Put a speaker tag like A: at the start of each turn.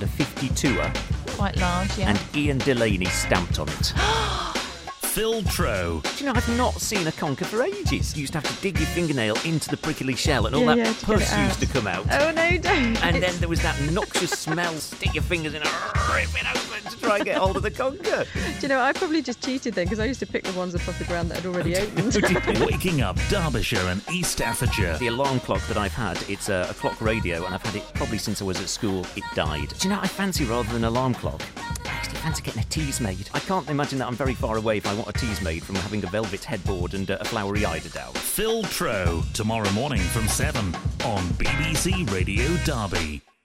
A: had a 52er.
B: Quite large, yeah.
A: And Ian Delaney stamped on it.
C: Phil Tro.
A: Do you know, I've not seen a conker for ages. You used to have to dig your fingernail into the prickly shell and all
B: Yeah,
A: that
B: to get
A: pus
B: it out.
A: used to come out.
B: Oh, no, don't.
A: And then there was that noxious smell, stick your fingers in and rip it open to try and get hold of the conker.
B: Do you know, I probably just cheated then, because I used to pick the ones up off the ground that had already opened.
C: Waking up Derbyshire and East Staffordshire.
A: The alarm clock that I've had, it's a clock radio, and I've had it probably since I was at school. It died. Do you know what I fancy rather than an alarm clock? I actually fancy getting a tease made. I can't imagine that I'm very far away if I want a tease made from having a velvet headboard and a flowery eiderdown.
C: Phil Tro. Tomorrow morning from 7 on BBC Radio Derby.